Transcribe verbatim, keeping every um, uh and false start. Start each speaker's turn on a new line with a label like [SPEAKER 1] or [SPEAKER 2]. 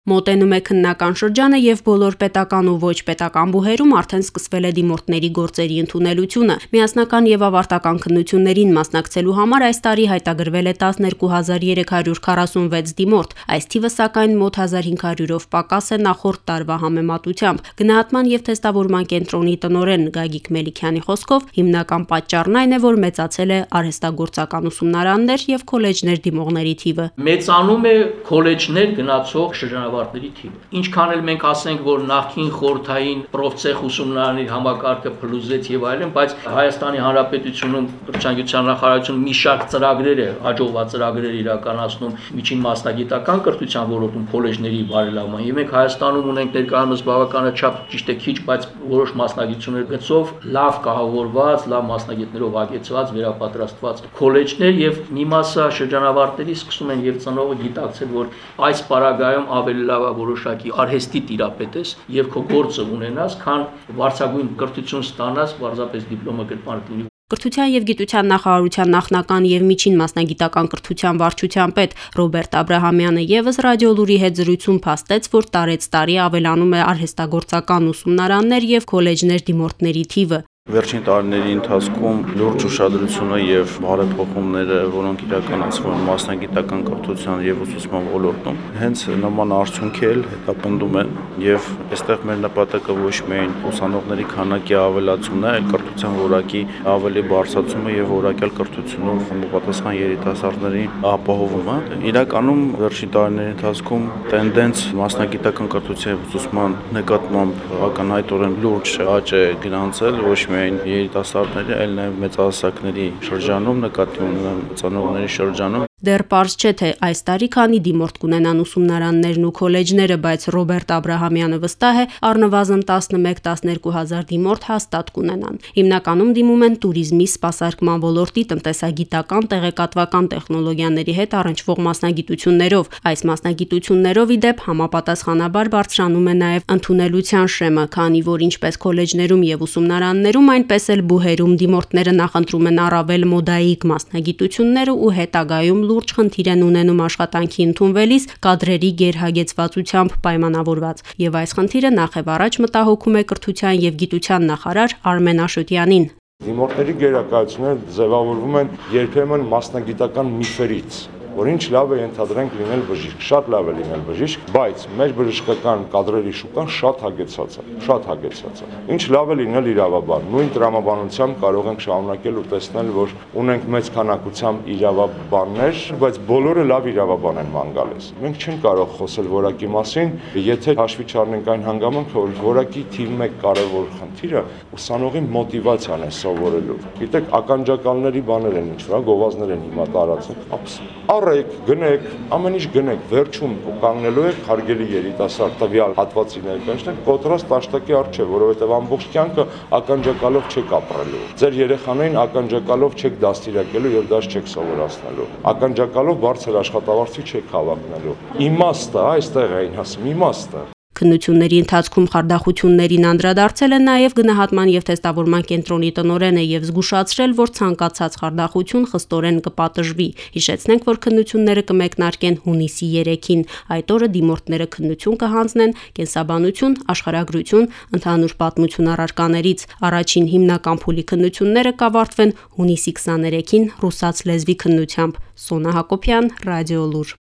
[SPEAKER 1] Մոտենում է քննական շրջանը եւ բոլոր պետական ու ոչ պետական բուհերում արդեն սկսվել է դիմորդների գործերի ընդունելությունը։ Միասնական եւ ավարտական քննություններին մասնակցելու համար այս տարի հայտագրվել է տասներկու հազար երեք հարյուր քառասունվեց դիմորդ, այս թիվը սակայն մոտ հազար հինգ հարյուրով պակաս է նախորդ տարվա համեմատությամբ։ Գնահատման եւ թեստավորման կենտրոնի տնօրեն Գագիկ Մելիքյանի խոսքով հիմնական պատճառն այն է, որ մեծացել է արհեստագործական ուսումնարաններ եւ քոլեջներ դիմողների թիվը։
[SPEAKER 2] Մեծանում է քոլեջներ գնացող շրջանավարտների թիվը։ Ինչքան էլ մենք ասենք, որ նախկին խորհրդային պրոֆցեխ ուսումնարանի համակարգը փլուզեց եւ այլն, բայց Հայաստանի Հանրապետությունում կրթության նախարարությունը մի շարք ծրագրեր է, հաջողված ծրագրեր իրականացնում միջին մասնագիտական կրթության ոլորտում քոլեջների բարելավման։ Եվ մենք Հայաստանում ունենք ներկայումս բավականաչափ ճիշտ է քիչ, բայց որոշ մասնագիտություններ գծով լավ կահավորված, լավ մասնագետներով հագեցված, վերապատրաստված քոլեջներ եւ մի մասը շրջանավարտների սկսում են եւ ծնողը գիտակցել, որ այս պարագայում ավելի լավ է որոշակի արհեստի տիրապետես եւ քո գործը ունենաս, քան վարձակույն կրթություն ստանաս, պարզապես դիպլոմը գրպանդ լինի։
[SPEAKER 1] Կրթության եւ գիտության նախարարության նախնական եւ միջին մասնագիտական կրթության վարչության պետ Ռոբերտ Աբրահամյանը եւս ռադիոլուրի հետ զրույցում փաստեց, որ տարեց տարի ավելանում է արհեստագործական ուսումնարաններ եւ քոլեջներ դիմորդների թիվը։
[SPEAKER 3] Վերջին տարիների ընթացքում լուրջ ուշադրությունը եւ բարեփոխումները, որոնք իրականացվում են մասնագիտական կրթության եւ ուսուցման ոլորտում, հենց նման արդյունքի էլ հետապնդում են եւ այստեղ մեր նպատակը ոչ միայն ուսանողների քանակի ավելացումն է, այլ կրթության որակի ավելի բարձրացումը եւ որակյալ կրթությունով համապատասխան երիտասարդների ապահովումը։ Իրականում վերջին տարիների ընթացքում տենդենց մասնագիտական կրթության եւ ուսուցման նկատմամբ ակնհայտորեն լուրջ աճ է գրանցել, ոչ միայն երիտասարդների, այլ նաև մեծահասակների շրջանում, նկատի ունեմ ծնողների շրջանում։
[SPEAKER 1] Դեռ պարզ չէ, թե այս տարի քանի դիմորդ կունենան ուսումնարաններն ու քոլեջները, բայց Ռոբերտ Աբրահամյանը վստահ է, առնվազն տասնմեկ տասներկու հազար դիմորդ հաստատ կունենան։ Հիմնականում դիմում են туриզմի, սպասարկման ոլորտի, տնտեսագիտական, տեղեկատվական տեխնոլոգիաների հետ առնչվող մասնագիտություններով։ Այս մասնագիտություններով ի դեպ համապատասխանաբար բարձրանում է նաև ընդունելության շեմը, քանի որ ինչպես քոլեջներում եւ ուսումնարաններում, այնպես էլ բուհերում դիմորդները նախընտրում են առավել մոդայիկ մասնագիտությունները ու հետագայում լուրջ խնդիր են ունենում աշխատանքի ընդունվելիս կադրերի գերհագեցվածությամբ պայմանավորված, եւ այս խնդիրը նախևառաջ մտահոգում է կրթության եւ գիտության նախարար Արմեն Աշոտյանին։
[SPEAKER 4] Դիմորդների գերակայությունները ձևավորվում են երբեմն մասնագիտական միֆերից, որ ինչ լավ է ենթադրենք լինել բժիշկ, շատ լավ է լինել բժիշկ, բայց մեր բժշկական կադրերի շուկան շատ հագեցած է, շատ հագեցած է։ Ինչ լավ է լինել իրավաբան, նույն տրամաբանությամբ կարող ենք շարունակել ու տեսնել, որ ունենք մեծ քանակությամբ իրավաբաններ, բայց բոլորը լավ իրավաբան են ման գալիս։ Մենք չենք կարող խոսել որակի մասին, եթե հաշվի չառնենք այն հանգամանքը, որ որակի թիվ մեկ կարևոր խնդիրը ուսանողի մոտիվացիան է սովորելու։ Գիտեք, ականջակալների բաներ են ինչ որ, գովազներ են հիմա տարածում։ Առեք, գնեք, ամեն ինչ գնեք, վերջում կանգնելու եք հարգելի երիտասարդ տվյալ հատվածի ներկայացնեք կոտրած տաշտակի առջև, որովհետև ամբողջ կյանքը ականջակալով չեք ապրելու։ Ձեր երեխաներին ականջակալով չեք դաստիարակելու եւ դաս չեք սովորացնելու։ Ականջակալով բարձր աշխատավարձի չեք հավակնելու։ Իմաստը, այստեղ է այն ասում, իմաստը։
[SPEAKER 1] Քննությունների ընթացքում խարդախություններին անդրադարձել է նաև գնահատման եւ թեստավորման կենտրոնի տնօրենը եւ զգուշացրել, որ ցանկացած խարդախություն խստորեն կպատժվի։ Հիշեցնենք, որ քննությունները կմեկնարկեն հունիսի երեքին։ Այդ օրը դիմորդները քննություն կհանձնեն կենսաբանություն, աշխարհագրություն, ընդհանուր պատմություն առարկաներից։ Առաջին հիմնական փուլի քննությունները կավարտվեն հունիսի քսաներեքին ռուսաց լեզվի քննությամբ։ Սոնա Հակոբյան, Ռադիոլուր։